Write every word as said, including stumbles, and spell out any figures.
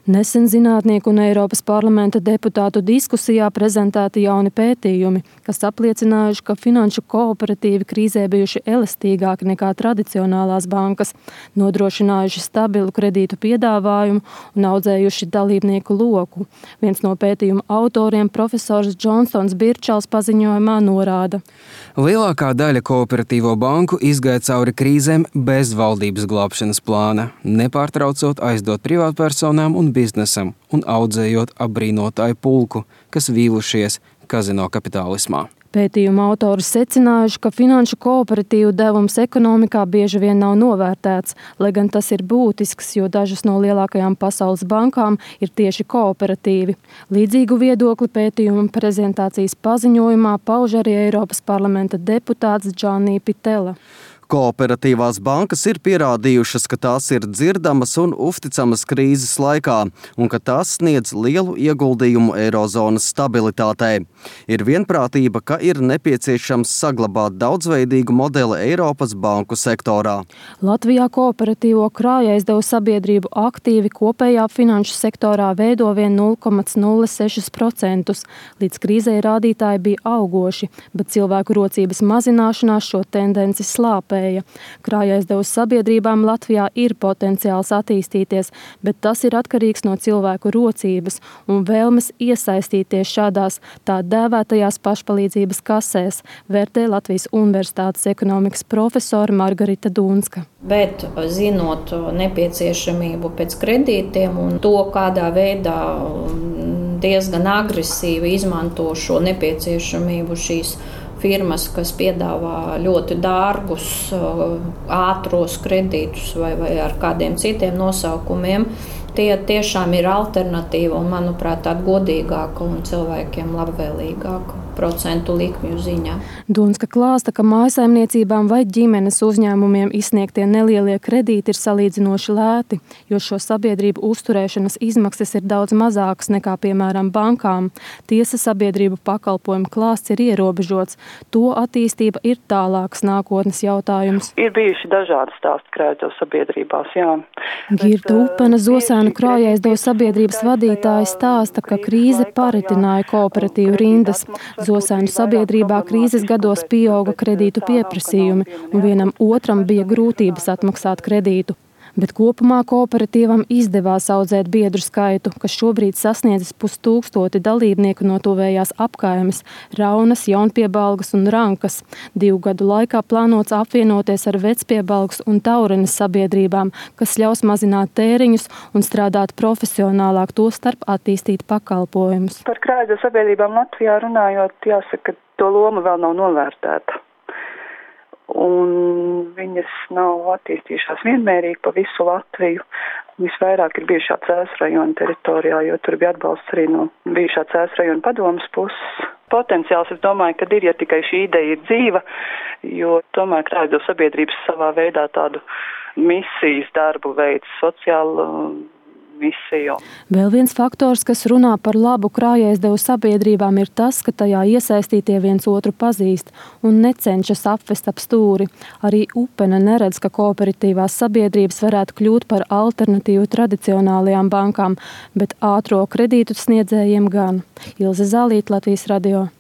Nesen zinātnieku un Eiropas parlamenta deputātu diskusijā prezentēti jauni pētījumi, kas apliecinājuši, ka finanšu kooperatīvi krīzē bijuši elastīgāki nekā tradicionālās bankas, nodrošinājuši stabilu kredītu piedāvājumu un audzējuši dalībnieku loku. Viens no pētījuma autoriem, profesors Džonsons Birčals, paziņojumā norāda. Lielākā daļa kooperatīvo banku izgāja cauri krīzēm bez valdības glābšanas plāna, nepārtraucot aizdot privātpersonām un biznesam un audzējot apbrīnotāju pulku, kas vīlušies kazino kapitālismā. Pētījuma autori secinājuši, ka finanšu kooperatīvu devums ekonomikā bieži vien nav novērtēts, lai gan tas ir būtisks, jo dažas no lielākajām pasaules bankām ir tieši kooperatīvi. Līdzīgu viedokli pētījuma prezentācijas paziņojumā pauž arī Eiropas parlamenta deputāts Gianni Pittella. Kooperatīvās bankas ir pierādījušas, ka tās ir dzirdamas un uzticamas krīzes laikā un ka tās sniedz lielu ieguldījumu eirozonas stabilitātei. Ir vienprātība, ka ir nepieciešams saglabāt daudzveidīgu modeli Eiropas banku sektorā. Latvijā kooperatīvo krājaizdevuma sabiedrību aktīvi kopējā finanšu sektorā veido vien nulle komats nulle seši procenti. Līdz krīzei rādītāji bija augoši, bet cilvēku rocības mazināšanās šo tendenci slāpē. Krājaizdevuma sabiedrībām Latvijā ir potenciāls attīstīties, bet tas ir atkarīgs no cilvēku rocības un vēlmes iesaistīties šādās tā dēvētajās pašpalīdzības kasēs, vērtē Latvijas Universitātes ekonomikas profesora Margarita Dunska. Bet zinot nepieciešamību pēc kredītiem un to, kādā veidā diezgan agresīvi izmanto šo nepieciešamību šīs firmas, kas piedāvā ļoti dārgus, ātros kredītus vai, vai ar kādiem citiem nosaukumiem, tie tiešām ir alternatīva un, manuprāt, tāda godīgāka un cilvēkiem labvēlīgāka procentu likmju ziņā. Dunska klāsta, ka mājsaimniecībām vai ģimenes uzņēmumiem izsniegtie nelielie kredīti ir salīdzinoši lēti, jo šo sabiedrību uzturēšanas izmaksas ir daudz mazākas nekā, piemēram, bankām. Tiesa sabiedrību pakalpojumu klāsts ir ierobežots. To attīstība ir tālāks nākotnes jautājums. Ir bijuši dažādi stāsti krājaizdevuma sabiedrībās, jā. Girta Upena, Zosēnu krājaizdevuma sabiedrības vadītāja, stāsta, ka krīze paritināja kooperatīvu rindas. Zosēnu sabiedrībā krīzes gados pieauga kredītu pieprasījumi, un vienam otram bija grūtības atmaksāt kredītu. Bet kopumā kooperatīvam izdevās audzēt biedru skaitu, kas šobrīd sasniedzis pustūkstoti dalībnieku no tuvējās apkaimes – Raunas, Jaunpiebalgas un Rankas. Divu gadu laikā plānots apvienoties ar Vecpiebalgas un Taurenes sabiedrībām, kas ļaus mazināt tēriņus un strādāt profesionālāk, to starp attīstīt pakalpojumus. Par krājaizdevuma sabiedrībām Latvijā runājot, jāsaka, ka to loma vēl nav novērtēta. Un viņas nav attīstījušās vienmērīgi pa visu Latviju. Visvairāk ir bijušā Cēsu rajona teritorijā, jo tur bija atbalsts arī no bijušā Cēsu rajona padomes puses. Potenciāls, es domāju, ka ir, ja tikai šī ideja ir dzīva, jo tomēr krājaizdevuma sabiedrības savā veidā tādu misijas darbu veids, sociālu misiju. Vēl viens faktors, kas runā par labu krājaizdevuma sabiedrībām, ir tas, ka tajā iesaistītie viens otru pazīst un necenšas apvest ap stūri. Arī Upena neredz, ka kooperatīvās sabiedrības varētu kļūt par alternatīvu tradicionālajām bankām, bet ātro kredītu sniedzējiem gan. Ilze Zālīte, Latvijas radio.